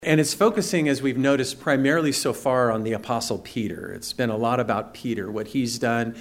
And it's focusing, as we've noticed, primarily so far on the Apostle Peter. It's been a lot about Peter, what he's done,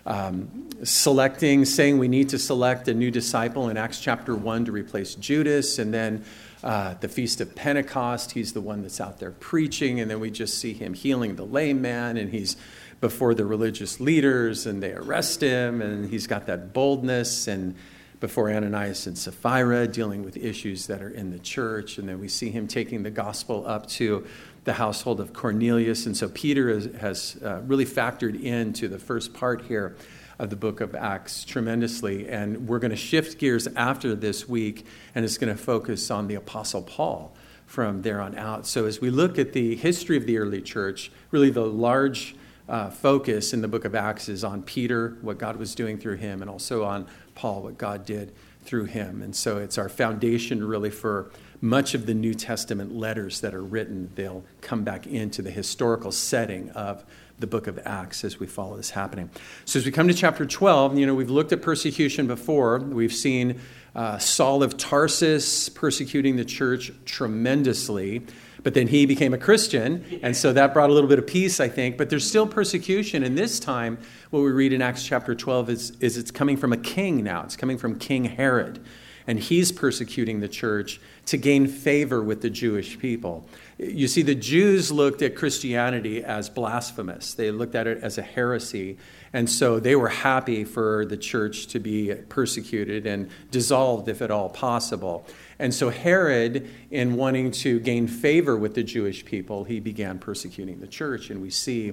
saying we need to select a new disciple in Acts chapter 1 to replace Judas. And then the Feast of Pentecost, he's the one that's out there preaching. And then we just see him healing the lame man. And he's before the religious leaders and they arrest him. And he's got that boldness and before Ananias and Sapphira, dealing with issues that are in the church. And then we see him taking the gospel up to the household of Cornelius. And so Peter has really factored into the first part here of the book of Acts tremendously. And we're going to shift gears after this week, and it's going to focus on the Apostle Paul from there on out. So as we look at the history of the early church, really the large focus in the book of Acts is on Peter, what God was doing through him, and also on Paul, what God did through him. And so it's our foundation really for much of the New Testament letters that are written. They'll come back into the historical setting of the book of Acts as we follow this happening. So as we come to chapter 12, we've looked at persecution before. We've seen Saul of Tarsus persecuting the church tremendously. But then he became a Christian, and so that brought a little bit of peace, I think. But there's still persecution, and this time what we read in Acts chapter 12 is it's coming from a king now. It's coming from King Herod, and he's persecuting the church to gain favor with the Jewish people. You see, the Jews looked at Christianity as blasphemous. They looked at it as a heresy, and so they were happy for the church to be persecuted and dissolved, if at all possible. And so Herod, in wanting to gain favor with the Jewish people, he began persecuting the church. And we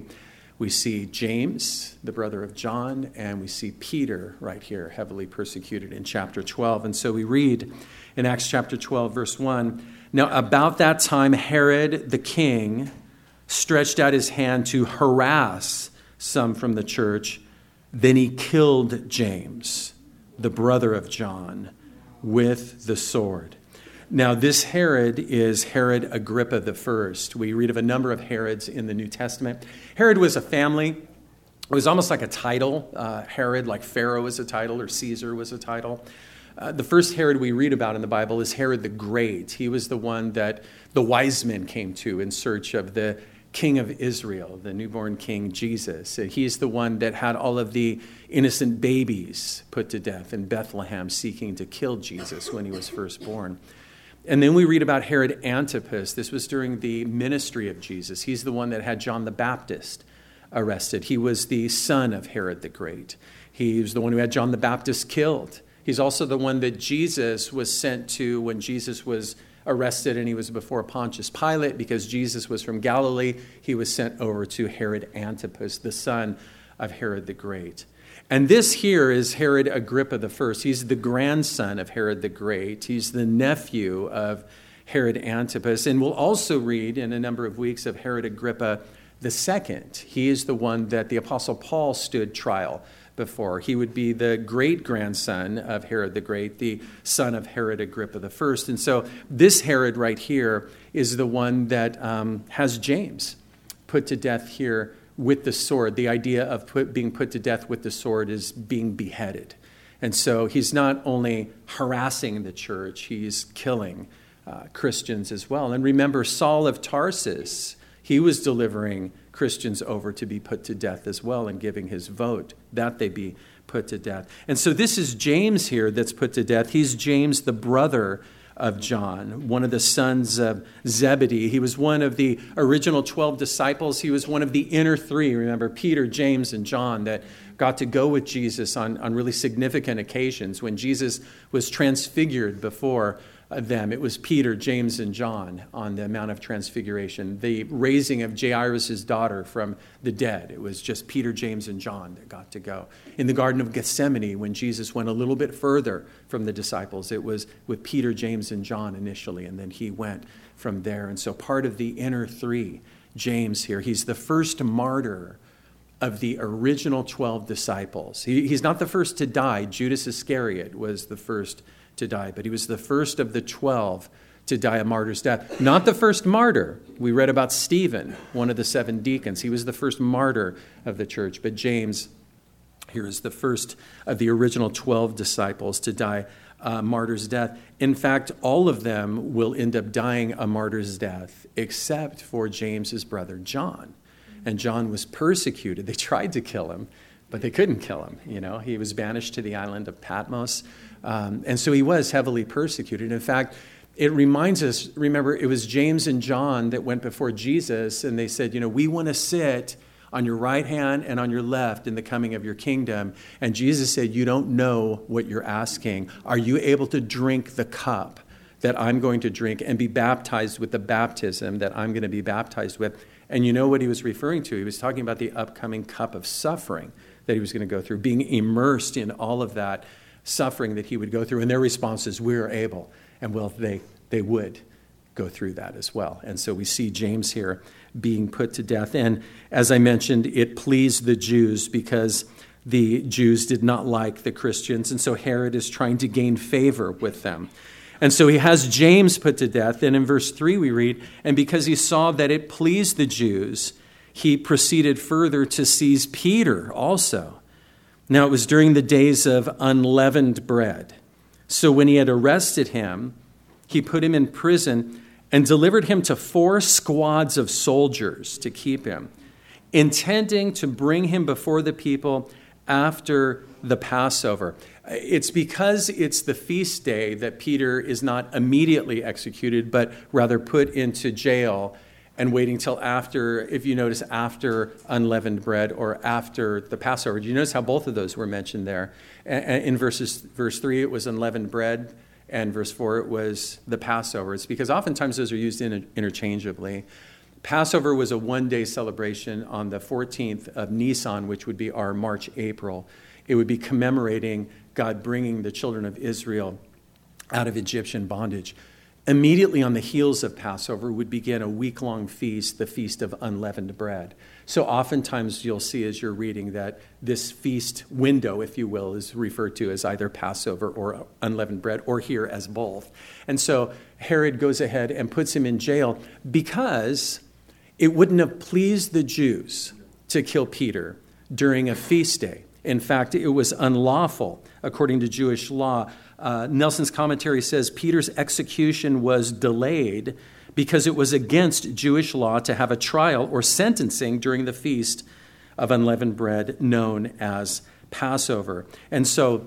see James, the brother of John, and we see Peter right here, heavily persecuted in chapter 12. And so we read in Acts chapter 12, verse 1, "Now about that time Herod the king stretched out his hand to harass some from the church. Then he killed James, the brother of John, with the sword." Now, this Herod is Herod Agrippa I. We read of a number of Herods in the New Testament. Herod was a family. It was almost like a title. Herod, like Pharaoh was a title, or Caesar was a title. The first Herod we read about in the Bible is Herod the Great. He was the one that the wise men came to in search of the King of Israel, the newborn King Jesus. He's the one that had all of the innocent babies put to death in Bethlehem, seeking to kill Jesus when he was first born. And then we read about Herod Antipas. This was during the ministry of Jesus. He's the one that had John the Baptist arrested. He was the son of Herod the Great. He was the one who had John the Baptist killed. He's also the one that Jesus was sent to when Jesus was arrested and he was before Pontius Pilate. Because Jesus was from Galilee, he was sent over to Herod Antipas, the son of Herod the Great. And this here is Herod Agrippa I. He's the grandson of Herod the Great. He's the nephew of Herod Antipas. And we'll also read in a number of weeks of Herod Agrippa II. He is the one that the Apostle Paul stood trial before. He would be the great-grandson of Herod the Great, the son of Herod Agrippa I. And so this Herod right here is the one that has James put to death here with the sword. The idea of being put to death with the sword is being beheaded. And so he's not only harassing the church, he's killing Christians as well. And remember, Saul of Tarsus, he was delivering Christians over to be put to death as well and giving his vote that they be put to death. And so this is James here that's put to death. He's James, the brother of John, one of the sons of Zebedee. He was one of the original 12 disciples. He was one of the inner three. Remember, Peter, James, and John that got to go with Jesus on really significant occasions. When Jesus was transfigured before them, it was Peter, James, and John on the Mount of Transfiguration. The raising of Jairus' daughter from the dead, it was just Peter, James, and John that got to go. In the Garden of Gethsemane, when Jesus went a little bit further from the disciples, it was with Peter, James, and John initially, and then he went from there. And so part of the inner three, James here, he's the first martyr of the original 12 disciples. He's not the first to die. Judas Iscariot was the first to die, but he was the first of the 12 to die a martyr's death. Not the first martyr. We read about Stephen, one of the 7 deacons. He was the first martyr of the church, but James here is the first of the original 12 disciples to die martyr's death. In fact, all of them will end up dying a martyr's death, except for James's brother John. And John was persecuted. They tried to kill him, but they couldn't kill him. He was banished to the island of Patmos. And so he was heavily persecuted. In fact, it reminds us, remember, it was James and John that went before Jesus, and they said, we want to sit on your right hand and on your left in the coming of your kingdom. And Jesus said, you don't know what you're asking. Are you able to drink the cup that I'm going to drink and be baptized with the baptism that I'm going to be baptized with? And you know what he was referring to? He was talking about the upcoming cup of suffering that he was going to go through, being immersed in all of that suffering that he would go through. And their response is, we're able. And well, they would go through that as well. And so we see James here being put to death. And as I mentioned, it pleased the Jews because the Jews did not like the Christians. And so Herod is trying to gain favor with them. And so he has James put to death. And in verse 3 we read, and because he saw that it pleased the Jews, he proceeded further to seize Peter also. Now it was during the days of unleavened bread. So when he had arrested him, he put him in prison and delivered him to 4 squads of soldiers to keep him, intending to bring him before the people after the Passover. It's because it's the feast day that Peter is not immediately executed, but rather put into jail and waiting till after, if you notice, after unleavened bread or after the Passover. Do you notice how both of those were mentioned there? In verse 3, it was unleavened bread, and verse 4, it was the Passover. It's because oftentimes those are used interchangeably. Passover was a one-day celebration on the 14th of Nisan, which would be our March, April. It would be commemorating God bringing the children of Israel out of Egyptian bondage. Immediately on the heels of Passover would begin a week-long feast, the Feast of Unleavened Bread. So oftentimes you'll see as you're reading that this feast window, if you will, is referred to as either Passover or unleavened bread, or here as both. And so Herod goes ahead and puts him in jail because it wouldn't have pleased the Jews to kill Peter during a feast day. In fact, it was unlawful according to Jewish law. Nelson's commentary says Peter's execution was delayed because it was against Jewish law to have a trial or sentencing during the feast of unleavened bread known as Passover. And so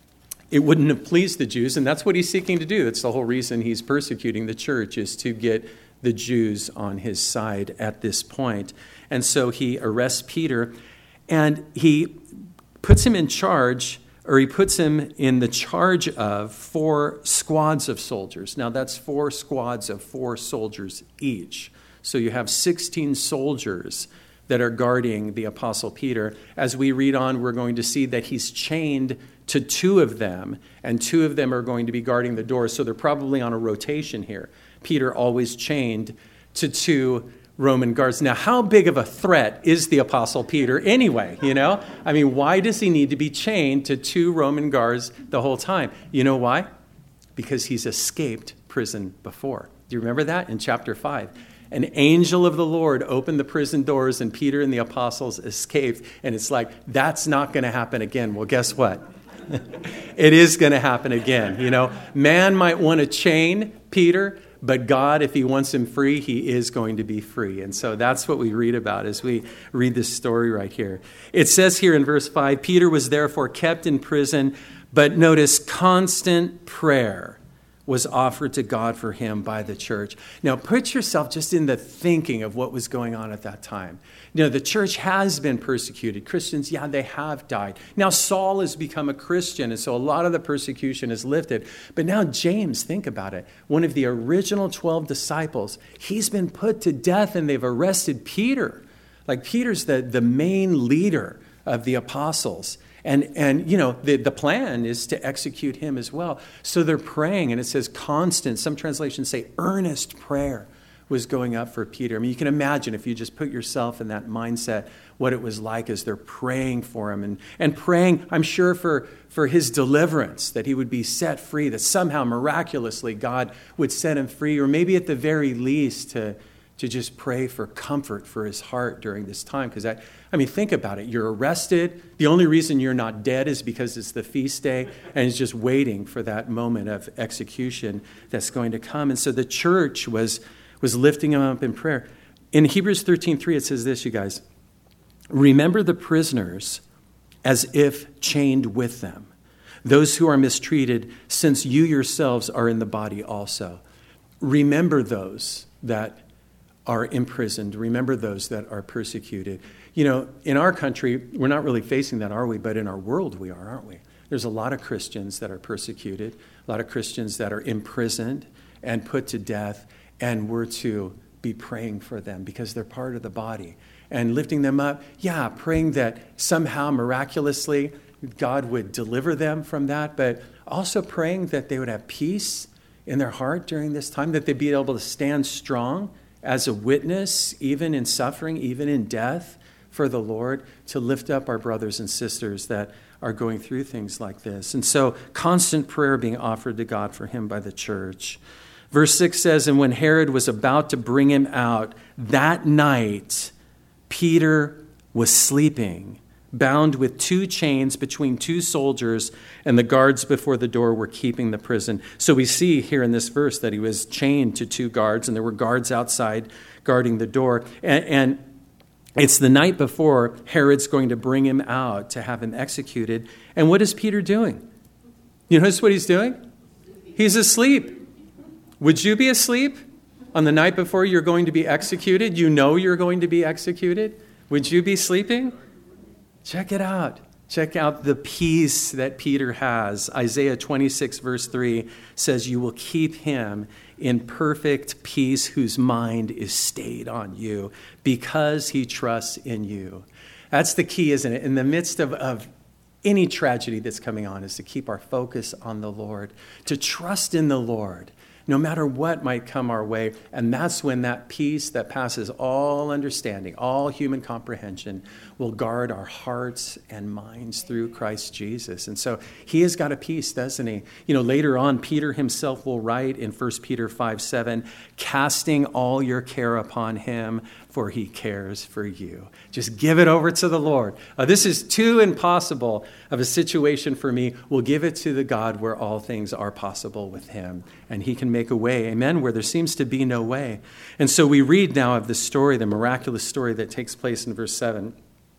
it wouldn't have pleased the Jews, and that's what he's seeking to do. That's the whole reason he's persecuting the church, is to get the Jews on his side at this point. And so he arrests Peter, and he puts him in charge, or he puts him in the charge of 4 squads of soldiers. Now, that's 4 squads of 4 soldiers each. So you have 16 soldiers that are guarding the Apostle Peter. As we read on, we're going to see that he's chained to 2 of them, and 2 of them are going to be guarding the doors. So they're probably on a rotation here. Peter always chained to 2 Roman guards. Now, how big of a threat is the Apostle Peter anyway, I mean, why does he need to be chained to 2 Roman guards the whole time? You know why? Because he's escaped prison before. Do you remember that in chapter 5? An angel of the Lord opened the prison doors, and Peter and the apostles escaped. And it's like, that's not going to happen again. Well, guess what? It is going to happen again. Man might want to chain Peter, but God, if he wants him free, he is going to be free. And so that's what we read about as we read this story right here. It says here in verse 5, Peter was therefore kept in prison, but notice constant prayer was offered to God for him by the church. Now, put yourself just in the thinking of what was going on at that time. The church has been persecuted. Christians, they have died. Now, Saul has become a Christian, and so a lot of the persecution is lifted. But now James, think about it. One of the original 12 disciples, he's been put to death, and they've arrested Peter. Like, Peter's the main leader of the apostles. And the plan is to execute him as well. So they're praying, and it says constant. Some translations say earnest prayer was going up for Peter. I mean, you can imagine if you just put yourself in that mindset, what it was like as they're praying for him and praying, I'm sure, for his deliverance, that he would be set free, that somehow miraculously God would set him free, or maybe at the very least to to just pray for comfort for his heart during this time. Because think about it. You're arrested. The only reason you're not dead is because it's the feast day, and he's just waiting for that moment of execution that's going to come. And so the church was lifting him up in prayer. In Hebrews 13:3, it says this, you guys. Remember the prisoners as if chained with them, those who are mistreated, since you yourselves are in the body also. Remember those that are imprisoned. Remember those that are persecuted. In our country, we're not really facing that, are we? But in our world, we are, aren't we? There's a lot of Christians that are persecuted, a lot of Christians that are imprisoned and put to death, and we're to be praying for them because they're part of the body and lifting them up. Yeah, praying that somehow miraculously God would deliver them from that, but also praying that they would have peace in their heart during this time, that they'd be able to stand strong as a witness, even in suffering, even in death for the Lord, to lift up our brothers and sisters that are going through things like this. And so constant prayer being offered to God for him by the church. Verse 6 says, and when Herod was about to bring him out, that night Peter was sleeping, bound with 2 chains between 2 soldiers, and the guards before the door were keeping the prison. So we see here in this verse that he was chained to 2 guards, and there were guards outside guarding the door. And it's the night before Herod's going to bring him out to have him executed. And what is Peter doing? You notice what he's doing? He's asleep. Would you be asleep on the night before you're going to be executed? You know you're going to be executed. Would you be sleeping? Check it out. Check out the peace that Peter has. Isaiah 26 verse 3 says, you will keep him in perfect peace whose mind is stayed on you because he trusts in you. That's the key, isn't it? In the midst of any tragedy that's coming on, is to keep our focus on the Lord, to trust in the Lord, no matter what might come our way. And that's when that peace that passes all understanding, all human comprehension, will guard our hearts and minds through Christ Jesus. And so he has got a peace, doesn't he? Later on, Peter himself will write in 1 Peter 5:7, casting all your care upon him, for he cares for you. Just give it over to the Lord. This is too impossible of a situation for me. We'll give it to the God where all things are possible with him. And he can make a way, amen, where there seems to be no way. And so we read now of the story, the miraculous story that takes place in verse 7.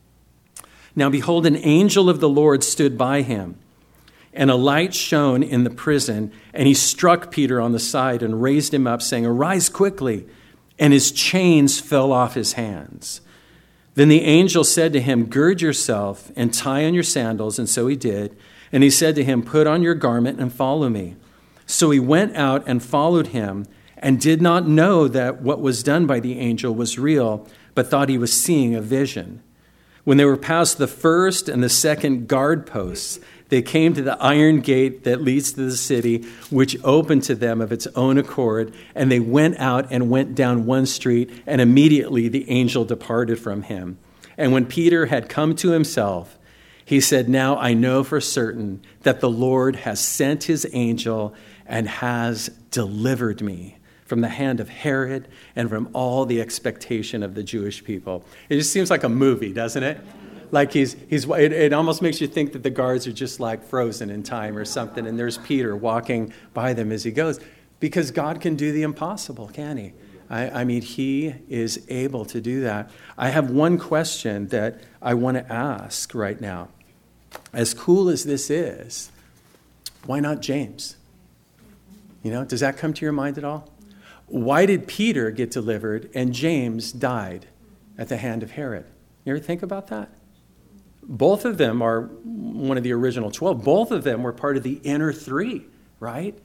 Now behold, an angel of the Lord stood by him, and a light shone in the prison, and he struck Peter on the side and raised him up, saying, arise quickly. And his chains fell off his hands. Then the angel said to him, gird yourself and tie on your sandals. And so he did. And he said to him, put on your garment and follow me. So he went out and followed him, and did not know that what was done by the angel was real, but thought he was seeing a vision. When they were past the first and the second guard posts, they came to the iron gate that leads to the city, which opened to them of its own accord. And they went out and went down one street, and immediately the angel departed from him. And when Peter had come to himself, he said, now I know for certain that the Lord has sent his angel and has delivered me from the hand of Herod and from all the expectation of the Jewish people. It just seems like a movie, doesn't it? Like it almost makes you think that the guards are just like frozen in time or something, and there's Peter walking by them as he goes. Because God can do the impossible, can he? He is able to do that. I have one question that I want to ask right now. As cool as this is, why not James? Does that come to your mind at all? Why did Peter get delivered and James died at the hand of Herod? You ever think about that? Both of them are one of the original 12. Both of them were part of the inner 3, right?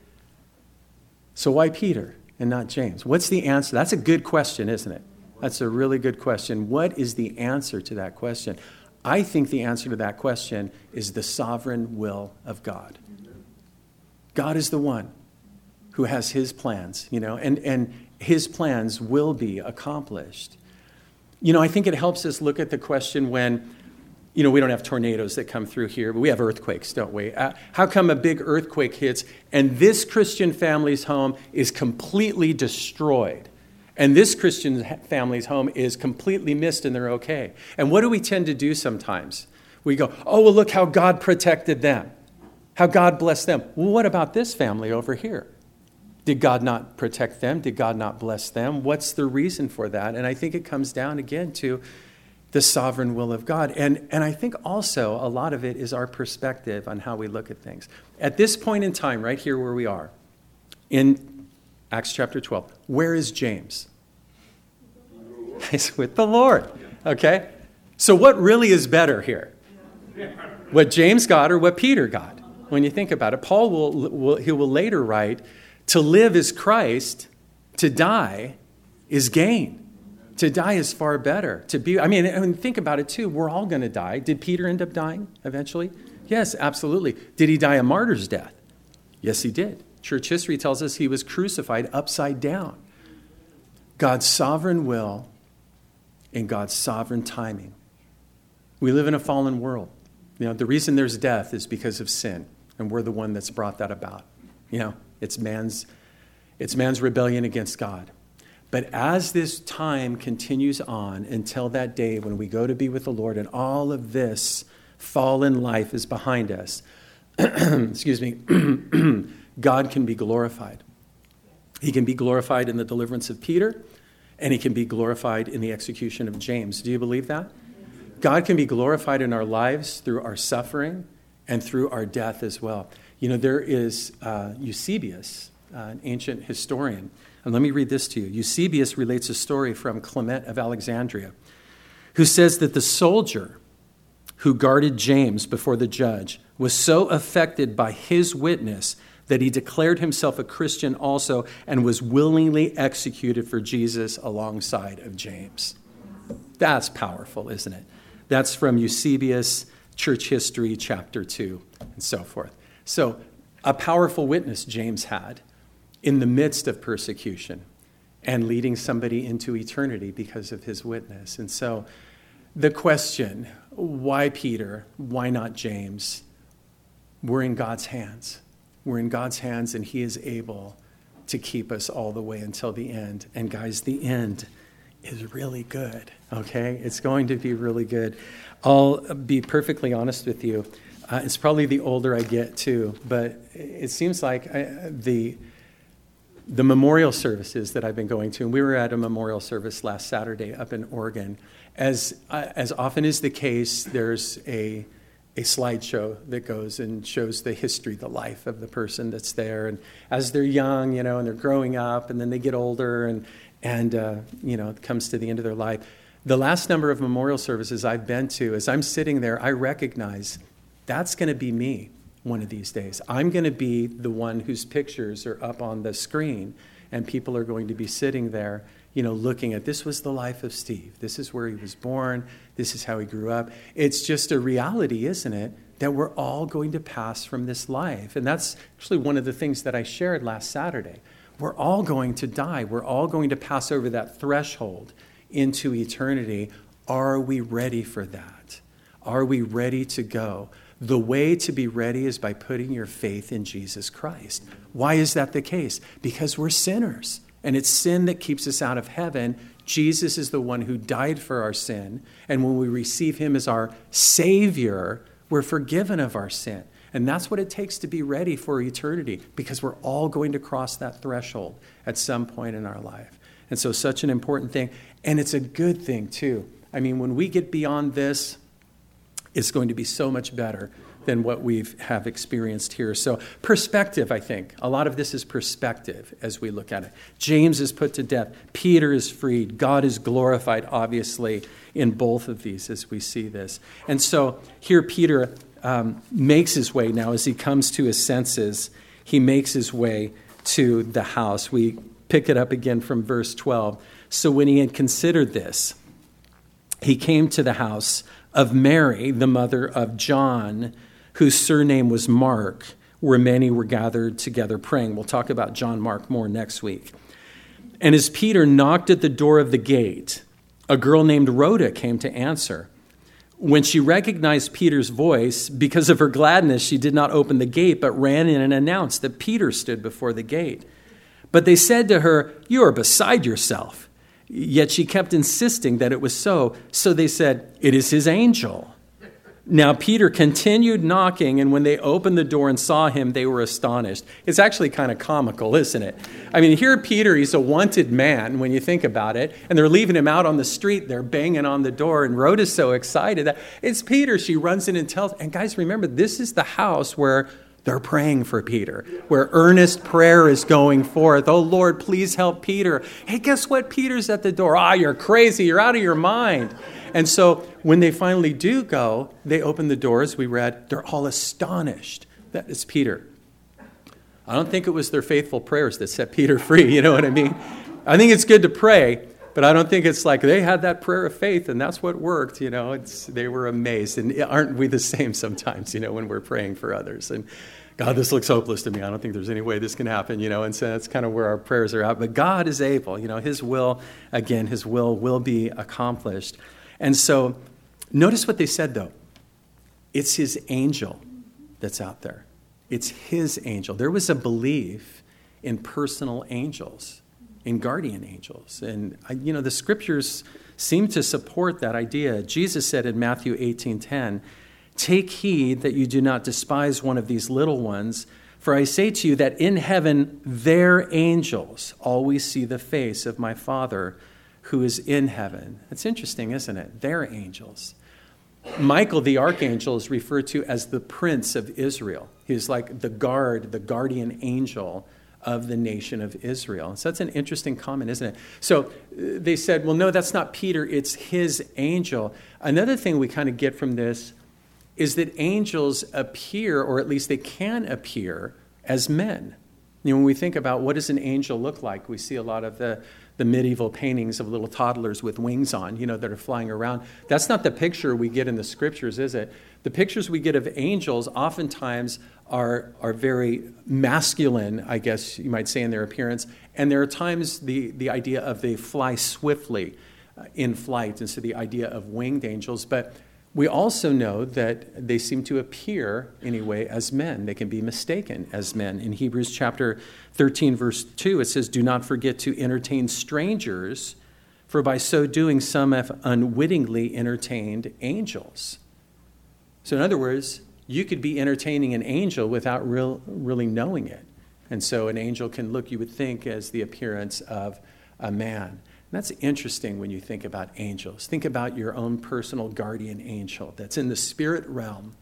So why Peter and not James? What's the answer? That's a good question, isn't it? That's a really good question. What is the answer to that question? I think the answer to that question is the sovereign will of God. God is the one who has his plans, and his plans will be accomplished. I think it helps us look at the question when, we don't have tornadoes that come through here, but we have earthquakes, don't we? How come a big earthquake hits and this Christian family's home is completely destroyed? And this Christian family's home is completely missed and they're okay. And what do we tend to do sometimes? We go, oh, well, look how God protected them, how God blessed them. Well, what about this family over here? Did God not protect them? Did God not bless them? What's the reason for that? And I think it comes down again to the sovereign will of God. And I think also a lot of it is our perspective on how we look at things. At this point in time, right here where we are, in Acts chapter 12, where is James? He's with the Lord. Okay? So what really is better here? What James got or what Peter got? When you think about it, Paul will later write, to live is Christ, to die is gain. To die is far better. Think about it too. We're all going to die. Did Peter end up dying eventually? Yes, absolutely. Did he die a martyr's death? Yes, he did. Church history tells us he was crucified upside down. God's sovereign will and God's sovereign timing. We live in a fallen world. The reason there's death is because of sin, and we're the one that's brought that about. It's man's rebellion against God. But as this time continues on until that day when we go to be with the Lord and all of this fallen life is behind us, excuse me, God can be glorified. He can be glorified in the deliverance of Peter, and he can be glorified in the execution of James. Do you believe that? God can be glorified in our lives through our suffering and through our death as well. There is Eusebius, an ancient historian. And let me read this to you. Eusebius relates a story from Clement of Alexandria, who says that the soldier who guarded James before the judge was so affected by his witness that he declared himself a Christian also and was willingly executed for Jesus alongside of James. That's powerful, isn't it? That's from Eusebius, Church History, chapter 2, and so forth. So a powerful witness James had in the midst of persecution and leading somebody into eternity because of his witness. And so the question, why Peter? Why not James? We're in God's hands. We're in God's hands, and he is able to keep us all the way until the end. And guys, the end is really good, okay? It's going to be really good. I'll be perfectly honest with you. It's probably the older I get, too, but it seems like the memorial services that I've been going to, and we were at a memorial service last Saturday up in Oregon. As often is the case, there's a slideshow that goes and shows the history, the life of the person that's there. And as they're young, and they're growing up, and then they get older, and it comes to the end of their life. The last number of memorial services I've been to, as I'm sitting there, I recognize that's going to be me one of these days. I'm going to be the one whose pictures are up on the screen, and people are going to be sitting there, looking at, this was the life of Steve. This is where he was born. This is how he grew up. It's just a reality, isn't it, that we're all going to pass from this life. And that's actually one of the things that I shared last Saturday. We're all going to die. We're all going to pass over that threshold into eternity. Are we ready for that? Are we ready to go? The way to be ready is by putting your faith in Jesus Christ. Why is that the case? Because we're sinners, and it's sin that keeps us out of heaven. Jesus is the one who died for our sin, and when we receive him as our Savior, we're forgiven of our sin. And that's what it takes to be ready for eternity, because we're all going to cross that threshold at some point in our life. And so such an important thing, and it's a good thing too. When we get beyond this, it's going to be so much better than what we have experienced here. So perspective, I think. A lot of this is perspective as we look at it. James is put to death. Peter is freed. God is glorified, obviously, in both of these as we see this. And so here Peter makes his way now as he comes to his senses. He makes his way to the house. We pick it up again from verse 12. So when he had considered this, he came to the house of Mary, the mother of John, whose surname was Mark, where many were gathered together praying. We'll talk about John Mark more next week. And as Peter knocked at the door of the gate, a girl named Rhoda came to answer. When she recognized Peter's voice, because of her gladness, she did not open the gate, but ran in and announced that Peter stood before the gate. But they said to her, "You are beside yourself. Yet she kept insisting that it was so. So they said, "It is his angel." Now Peter continued knocking, and when they opened the door and saw him, they were astonished. It's actually kind of comical, isn't it? I mean, here Peter, he's a wanted man when you think about it, and they're leaving him out on the street. They're banging on the door, and Rhoda's so excited that it's Peter. She runs in and tells, and guys, remember, this is the house where they're praying for Peter, where earnest prayer is going forth. "Oh, Lord, please help Peter." Hey, guess what? Peter's at the door. "Ah, you're crazy. You're out of your mind." And so when they finally do go, they open the doors, we read, they're all astonished that it's Peter. I don't think it was their faithful prayers that set Peter free, you know what I mean? I think it's good to pray, but I don't think it's like they had that prayer of faith and that's what worked, you know. They were amazed. And aren't we the same sometimes, you know, when we're praying for others? And God, this looks hopeless to me. I don't think there's any way this can happen, you know. And so that's kind of where our prayers are at. But God is able, you know, his will, again, his will be accomplished. And so notice what they said, though. It's his angel that's out there. It's his angel. There was a belief in personal angels, in guardian angels. And, you know, the scriptures seem to support that idea. Jesus said in Matthew 18:10, "Take heed that you do not despise one of these little ones, for I say to you that in heaven their angels always see the face of my Father who is in heaven." It's interesting, isn't it? Their angels. Michael, the archangel, is referred to as the Prince of Israel. He's like the guardian angel of the nation of Israel. So that's an interesting comment, isn't it? So they said, well, no, that's not Peter. It's his angel. Another thing we kind of get from this is that angels appear, or at least they can appear, as men. You know, when we think about what does an angel look like, we see a lot of the medieval paintings of little toddlers with wings on, you know, that are flying around. That's not the picture we get in the scriptures, is it? The pictures we get of angels oftentimes are very masculine, I guess you might say, in their appearance. And there are times the idea of they fly swiftly in flight, and so the idea of winged angels. But we also know that they seem to appear, anyway, as men. They can be mistaken as men. In Hebrews chapter 13, verse 2, it says, "Do not forget to entertain strangers, for by so doing some have unwittingly entertained angels." So in other words, you could be entertaining an angel without really knowing it. And so an angel can look, you would think, as the appearance of a man. And that's interesting when you think about angels. Think about your own personal guardian angel that's in the spirit realm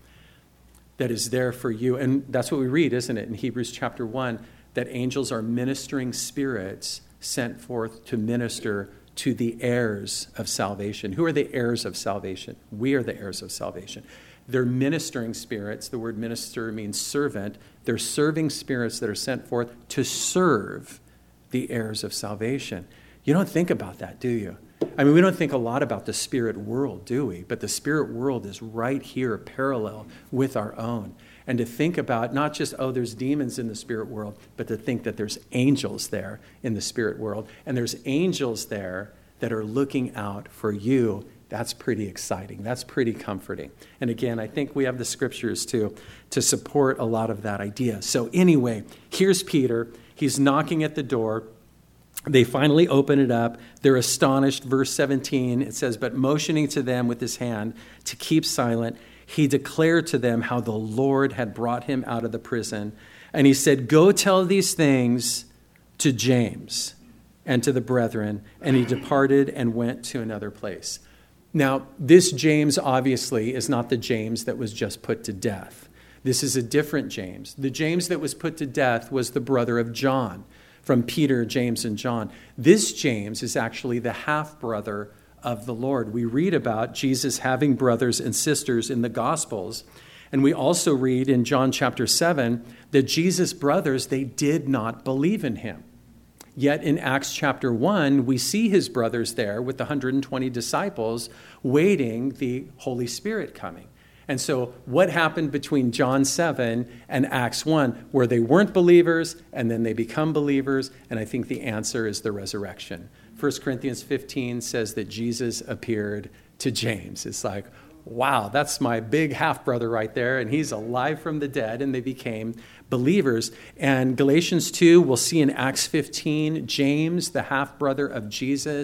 that is there for you. And that's what we read, isn't it, in Hebrews chapter 1, that angels are ministering spirits sent forth to minister to the heirs of salvation. Who are the heirs of salvation? We are the heirs of salvation. They're ministering spirits. The word minister means servant. They're serving spirits that are sent forth to serve the heirs of salvation. You don't think about that, do you? I mean, we don't think a lot about the spirit world, do we? But the spirit world is right here, parallel with our own. And to think about not just, oh, there's demons in the spirit world, but to think that there's angels there in the spirit world. And there's angels there that are looking out for you. That's pretty exciting. That's pretty comforting. And again, I think we have the scriptures to support a lot of that idea. So anyway, here's Peter. He's knocking at the door. They finally open it up. They're astonished. Verse 17, it says, "But motioning to them with his hand to keep silent, he declared to them how the Lord had brought him out of the prison. And he said, 'Go tell these things to James and to the brethren.' And he departed and went to another place." Now, this James obviously is not the James that was just put to death. This is a different James. The James that was put to death was the brother of John, from Peter, James, and John. This James is actually the half-brother of the Lord. We read about Jesus having brothers and sisters in the Gospels. And we also read in John chapter 7 that Jesus' brothers, they did not believe in him. Yet in Acts chapter 1, we see his brothers there with the 120 disciples waiting the Holy Spirit coming. And so what happened between John 7 and Acts 1 where they weren't believers and then they become believers? And I think the answer is the resurrection. 1 Corinthians 15 says that Jesus appeared to James. It's like, wow, that's my big half-brother right there, and he's alive from the dead, and they became believers. And Galatians 2, we'll see in Acts 15, James, the half-brother of Jesus,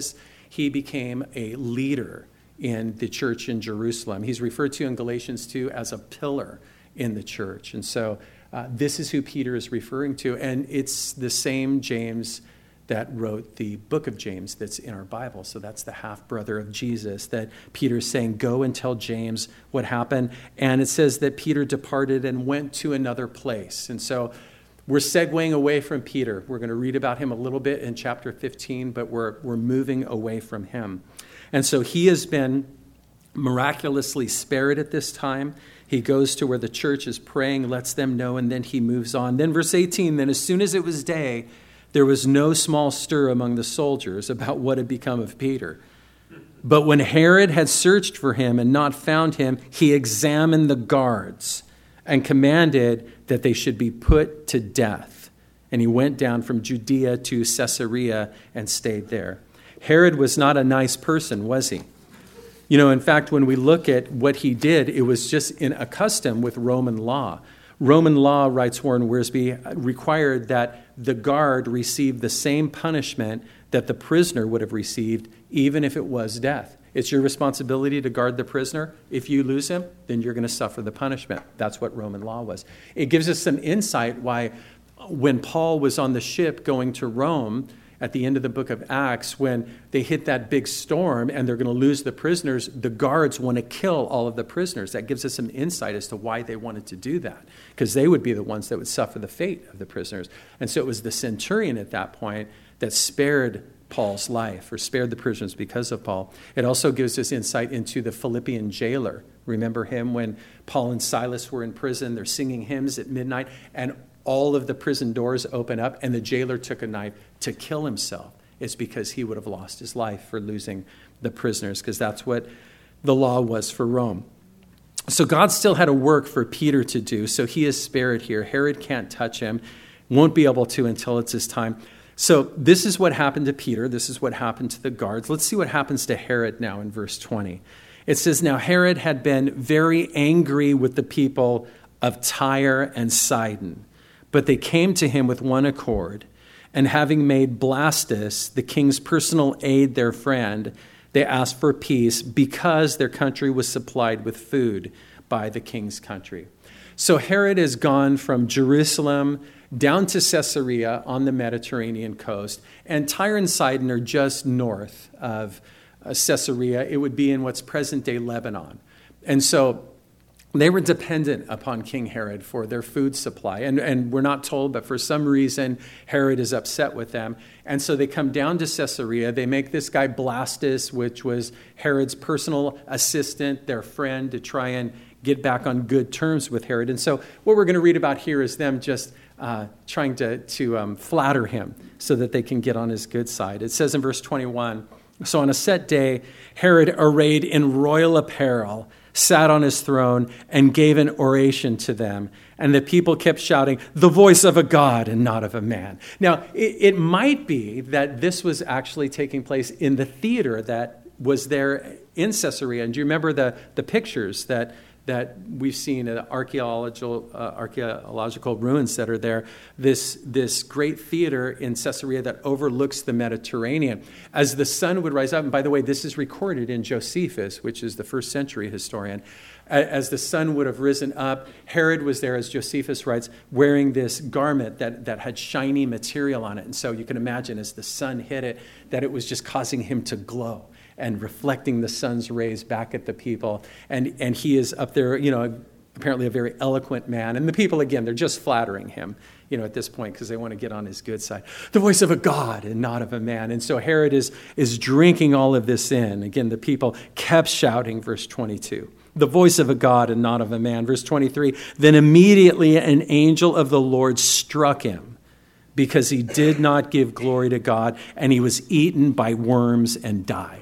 he became a leader in the church in Jerusalem. He's referred to in Galatians 2 as a pillar in the church. And so this is who Peter is referring to. And it's the same James that wrote the book of James that's in our Bible. So that's the half-brother of Jesus that Peter's saying, go and tell James what happened. And it says that Peter departed and went to another place. And so we're segueing away from Peter. We're going to read about him a little bit in chapter 15, but we're moving away from him. And so he has been miraculously spared at this time. He goes to where the church is praying, lets them know, and then he moves on. Then verse 18, then as soon as it was day, there was no small stir among the soldiers about what had become of Peter. But when Herod had searched for him and not found him, he examined the guards and commanded that they should be put to death. And he went down from Judea to Caesarea and stayed there. Herod was not a nice person, was he? You know, in fact, when we look at what he did, it was just in a custom with Roman law. Roman law, writes Warren Wiersbe, required that the guard receive the same punishment that the prisoner would have received, even if it was death. It's your responsibility to guard the prisoner. If you lose him, then you're going to suffer the punishment. That's what Roman law was. It gives us some insight why when Paul was on the ship going to Rome, at the end of the book of Acts, when they hit that big storm and they're going to lose the prisoners, the guards want to kill all of the prisoners. That gives us some insight as to why they wanted to do that, because they would be the ones that would suffer the fate of the prisoners. And so it was the centurion at that point that spared Paul's life, or spared the prisoners because of Paul. It also gives us insight into the Philippian jailer. Remember him when Paul and Silas were in prison? They're singing hymns at midnight, and all of the prison doors open up, and the jailer took a knife to kill himself. It's because he would have lost his life for losing the prisoners, because that's what the law was for Rome. So God still had a work for Peter to do, so he is spared here. Herod can't touch him, won't be able to until it's his time. So this is what happened to Peter. This is what happened to the guards. Let's see what happens to Herod now in verse 20. It says, now Herod had been very angry with the people of Tyre and Sidon, but they came to him with one accord, and having made Blastus, the king's personal aide, their friend, they asked for peace because their country was supplied with food by the king's country. So Herod has gone from Jerusalem down to Caesarea on the Mediterranean coast, and Tyre and Sidon are just north of Caesarea. It would be in what's present-day Lebanon. And so they were dependent upon King Herod for their food supply. And we're not told, but for some reason, Herod is upset with them. And so they come down to Caesarea. They make this guy Blastus, which was Herod's personal assistant, their friend, to try and get back on good terms with Herod. And so what we're going to read about here is them just trying to flatter him so that they can get on his good side. It says in verse 21, so on a set day, Herod, arrayed in royal apparel, sat on his throne and gave an oration to them. And the people kept shouting, the voice of a God and not of a man. Now, it might be that this was actually taking place in the theater that was there in Caesarea. And do you remember the pictures that we've seen at archaeological ruins that are there, this great theater in Caesarea that overlooks the Mediterranean. As the sun would rise up, and by the way, this is recorded in Josephus, which is the first century historian. As the sun would have risen up, Herod was there, as Josephus writes, wearing this garment that had shiny material on it. And so you can imagine as the sun hit it, that it was just causing him to glow and reflecting the sun's rays back at the people. And he is up there, apparently a very eloquent man. And the people, again, they're just flattering him, at this point, because they want to get on his good side. The voice of a God and not of a man. And so Herod is drinking all of this in. Again, the people kept shouting, verse 22. The voice of a God and not of a man. Verse 23, then immediately an angel of the Lord struck him because he did not give glory to God, and he was eaten by worms and died.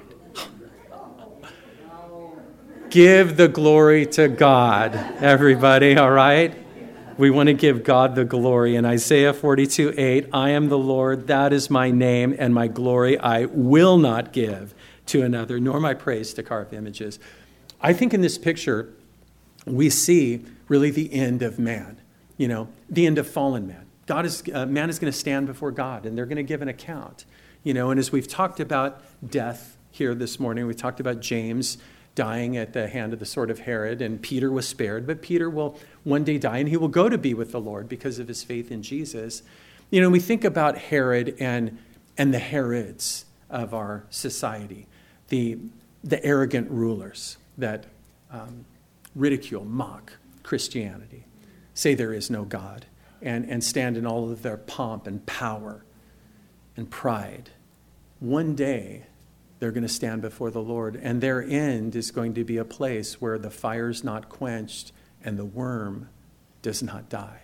Give the glory to God, everybody, all right? We want to give God the glory. In Isaiah 42:8, I am the Lord, that is my name, and my glory I will not give to another, nor my praise to carved images. I think in this picture, we see really the end of man, the end of fallen man. Man is going to stand before God, and they're going to give an account. And as we've talked about death here this morning. We talked about James dying at the hand of the sword of Herod, and Peter was spared, but Peter will one day die, and he will go to be with the Lord because of his faith in Jesus. We think about Herod and the Herods of our society, the arrogant rulers that ridicule, mock Christianity, say there is no God, and stand in all of their pomp and power and pride. One day, they're going to stand before the Lord, and their end is going to be a place where the fire's not quenched and the worm does not die.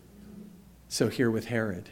So here with Herod,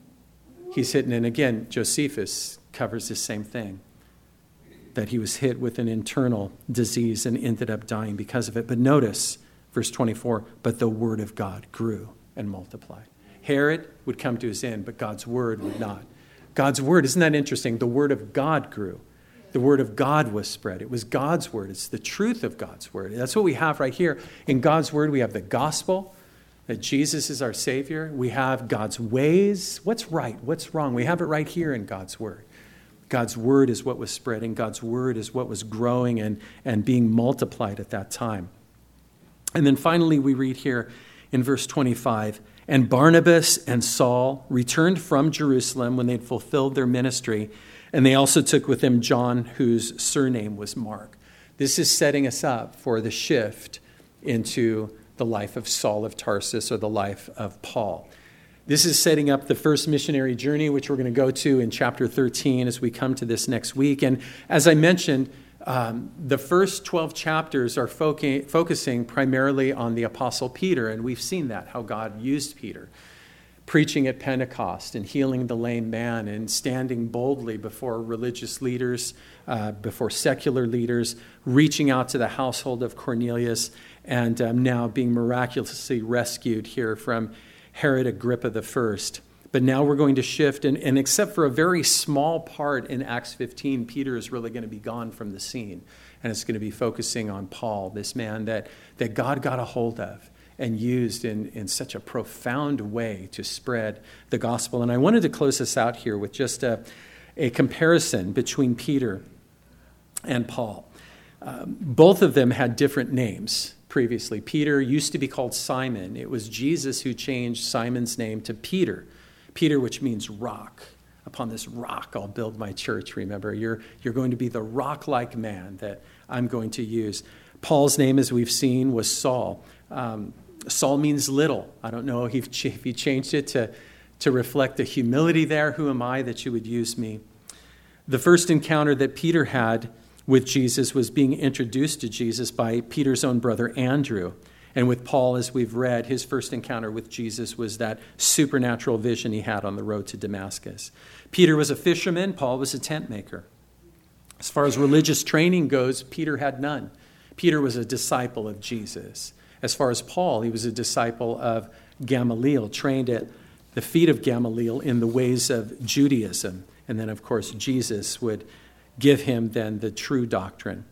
he's hit, and again, Josephus covers the same thing, that he was hit with an internal disease and ended up dying because of it. But notice, verse 24, but the word of God grew and multiplied. Herod would come to his end, but God's word would not. God's word, isn't that interesting? The word of God grew. The word of God was spread. It was God's word. It's the truth of God's word. That's what we have right here. In God's word, we have the gospel, that Jesus is our Savior. We have God's ways. What's right? What's wrong? We have it right here in God's word. God's word is what was spreading. God's word is what was growing and being multiplied at that time. And then finally, we read here in verse 25, and Barnabas and Saul returned from Jerusalem when they'd fulfilled their ministry, and they also took with them John, whose surname was Mark. This is setting us up for the shift into the life of Saul of Tarsus, or the life of Paul. This is setting up the first missionary journey, which we're going to go to in chapter 13 as we come to this next week. And as I mentioned, the first 12 chapters are focusing primarily on the Apostle Peter, and we've seen that, how God used Peter, preaching at Pentecost and healing the lame man and standing boldly before religious leaders, before secular leaders, reaching out to the household of Cornelius, and now being miraculously rescued here from Herod Agrippa I. But now we're going to shift, and except for a very small part in Acts 15, Peter is really going to be gone from the scene. And it's going to be focusing on Paul, this man that God got a hold of and used in such a profound way to spread the gospel. And I wanted to close this out here with just a comparison between Peter and Paul. Both of them had different names previously. Peter used to be called Simon. It was Jesus who changed Simon's name to Peter. Peter, which means rock. Upon this rock, I'll build my church, remember. You're going to be the rock-like man that I'm going to use. Paul's name, as we've seen, was Saul. Saul means little. I don't know if he changed it to reflect the humility there. Who am I that you would use me? The first encounter that Peter had with Jesus was being introduced to Jesus by Peter's own brother Andrew. And with Paul, as we've read, his first encounter with Jesus was that supernatural vision he had on the road to Damascus. Peter was a fisherman. Paul was a tent maker. As far as religious training goes, Peter had none. Peter was a disciple of Jesus. As far as Paul, he was a disciple of Gamaliel, trained at the feet of Gamaliel in the ways of Judaism. And then, of course, Jesus would give him then the true doctrine.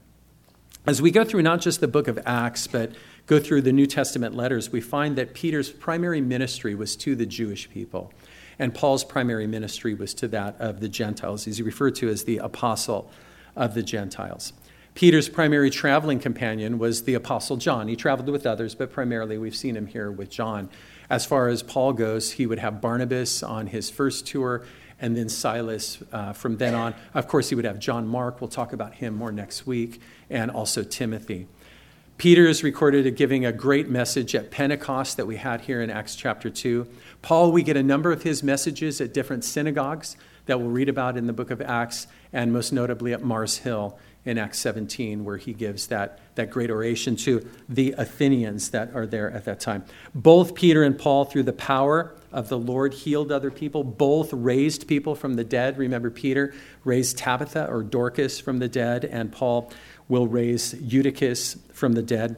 As we go through not just the book of Acts, but go through the New Testament letters, we find that Peter's primary ministry was to the Jewish people, and Paul's primary ministry was to that of the Gentiles. He's referred to as the apostle of the Gentiles. Peter's primary traveling companion was the Apostle John. He traveled with others, but primarily we've seen him here with John. As far as Paul goes, he would have Barnabas on his first tour, and then Silas from then on. Of course, he would have John Mark. We'll talk about him more next week, and also Timothy. Peter is recorded as giving a great message at Pentecost that we had here in Acts chapter 2. Paul, we get a number of his messages at different synagogues that we'll read about in the book of Acts, and most notably at Mars Hill in Acts 17, where he gives that great oration to the Athenians that are there at that time. Both Peter and Paul, through the power of the Lord, healed other people. Both raised people from the dead. Remember, Peter raised Tabitha or Dorcas from the dead, and Paul will raise Eutychus from the dead.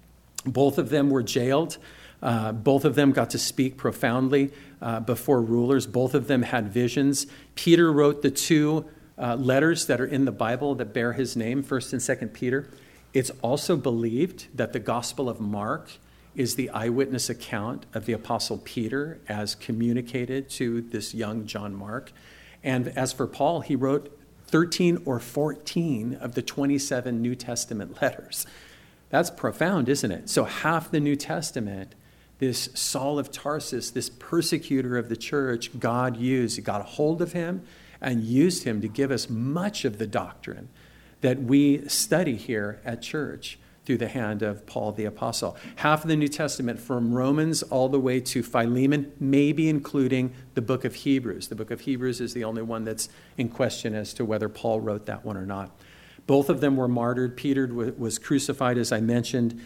Both of them were jailed. Both of them got to speak profoundly before rulers. Both of them had visions. Peter wrote the two letters that are in the Bible that bear his name, 1st and 2nd Peter. It's also believed that the Gospel of Mark is the eyewitness account of the Apostle Peter as communicated to this young John Mark. And as for Paul, he wrote 13 or 14 of the 27 New Testament letters. That's profound, isn't it? So half the New Testament, this Saul of Tarsus, this persecutor of the church, God used. He got a hold of him and used him to give us much of the doctrine that we study here at church through the hand of Paul the Apostle. Half of the New Testament from Romans all the way to Philemon, maybe including the book of Hebrews. The book of Hebrews is the only one that's in question as to whether Paul wrote that one or not. Both of them were martyred. Peter was crucified, as I mentioned,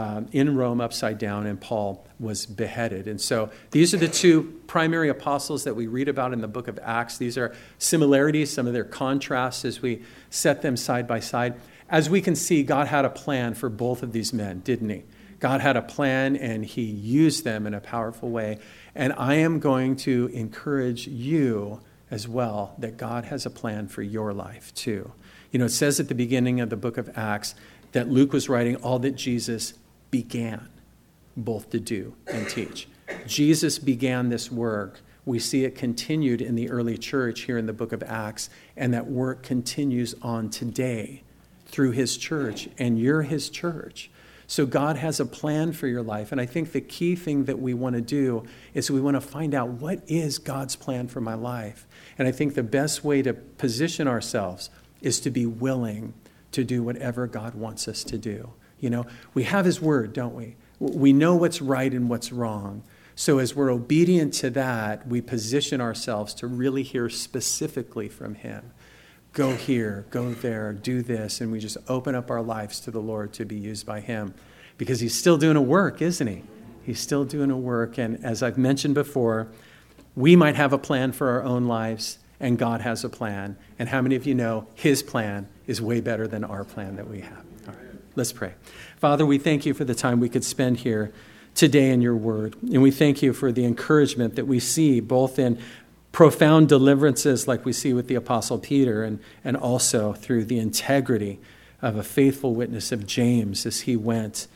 in Rome upside down, and Paul was beheaded. And so these are the two primary apostles that we read about in the book of Acts. These are similarities, some of their contrasts as we set them side by side. As we can see, God had a plan for both of these men, didn't he? God had a plan, and he used them in a powerful way. And I am going to encourage you as well that God has a plan for your life too. You know, it says at the beginning of the book of Acts that Luke was writing all that Jesus began both to do and teach. Jesus began this work. We see it continued in the early church here in the book of Acts, and that work continues on today through his church, and you're his church. So God has a plan for your life, and I think the key thing that we want to do is we want to find out what is God's plan for my life. And I think the best way to position ourselves is to be willing to do whatever God wants us to do. You know, we have his word, don't we? We know what's right and what's wrong. So as we're obedient to that, we position ourselves to really hear specifically from him. Go here, go there, do this, and we just open up our lives to the Lord to be used by him. Because he's still doing a work, isn't he? He's still doing a work. And as I've mentioned before, we might have a plan for our own lives, and God has a plan. And how many of you know his plan is way better than our plan that we have? All right, let's pray. Father, we thank you for the time we could spend here today in your word. And we thank you for the encouragement that we see both in profound deliverances like we see with the Apostle Peter and also through the integrity of a faithful witness of James as he went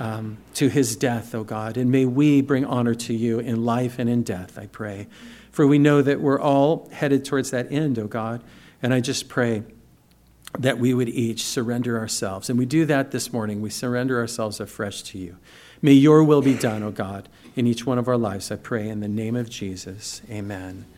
to his death, O God. And may we bring honor to you in life and in death, I pray. For we know that we're all headed towards that end, O God. And I just pray that we would each surrender ourselves. And we do that this morning. We surrender ourselves afresh to you. May your will be done, O God, in each one of our lives, I pray in the name of Jesus. Amen.